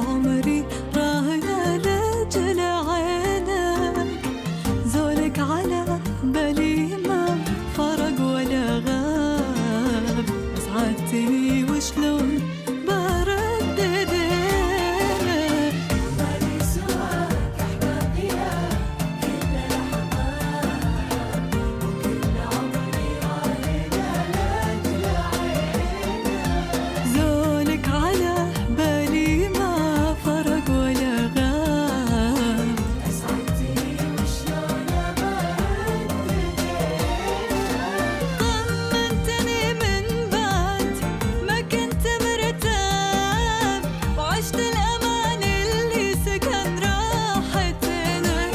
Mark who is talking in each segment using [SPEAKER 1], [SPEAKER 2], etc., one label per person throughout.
[SPEAKER 1] عمري راهنة لأجل عينك، زولك على بالي ما فرق ولا غاب، أسعدتني وشلون بردد لك.
[SPEAKER 2] مالي سواك أحبابي يا كل الأحباب، وكل عمري راهنة لأجل عينك،
[SPEAKER 1] زولك على بالي ما فرق ولا غاب،
[SPEAKER 2] أسعدتني وشلون بردد لك.
[SPEAKER 1] طمنتني من بعد ما كنت مرتاح، وعشت الأمان اللي سكن راحتك،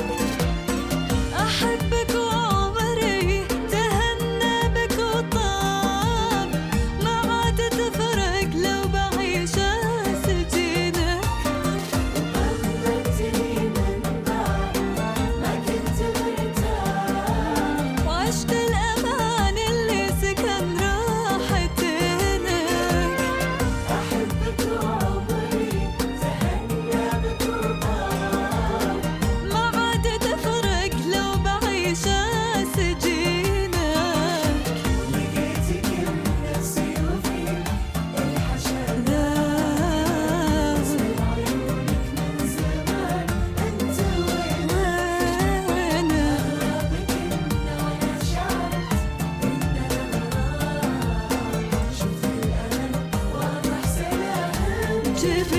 [SPEAKER 1] أحبك وعمري تهنى بك وطاب، ما عاد تفرق لو بعيش سجينك.
[SPEAKER 2] طمنتني من بعد ما كنت مرتاح،
[SPEAKER 1] وعشت الأمان اللي سكن راحتك،
[SPEAKER 2] أحبك وعمري تهنى بك وطاب،
[SPEAKER 1] ما عاد تفرق لو بعيش سجينك.
[SPEAKER 2] لقيتك بنفسي وفي الحشا
[SPEAKER 1] ذاب
[SPEAKER 2] عيونك من زمان، أنت وين
[SPEAKER 1] وينك
[SPEAKER 2] غابك إنه وأنا شعرت إن الغرام، شفت الأمل واضح سلام.
[SPEAKER 1] جبت